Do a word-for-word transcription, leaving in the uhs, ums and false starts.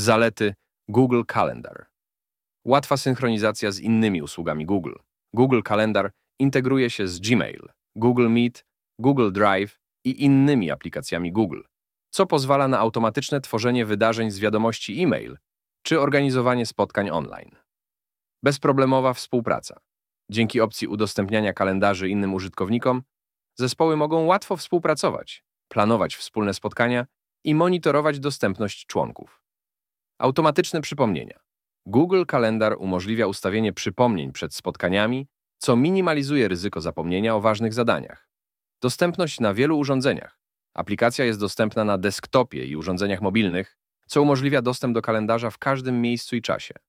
Zalety Google Calendar. Łatwa synchronizacja z innymi usługami Google. Google Calendar integruje się z Gmail, Google Meet, Google Drive i innymi aplikacjami Google, co pozwala na automatyczne tworzenie wydarzeń z wiadomości e-mail czy organizowanie spotkań online. Bezproblemowa współpraca. Dzięki opcji udostępniania kalendarzy innym użytkownikom, zespoły mogą łatwo współpracować, planować wspólne spotkania i monitorować dostępność członków. Automatyczne przypomnienia. Google Calendar umożliwia ustawienie przypomnień przed spotkaniami, co minimalizuje ryzyko zapomnienia o ważnych zadaniach. Dostępność na wielu urządzeniach. Aplikacja jest dostępna na desktopie i urządzeniach mobilnych, co umożliwia dostęp do kalendarza w każdym miejscu i czasie.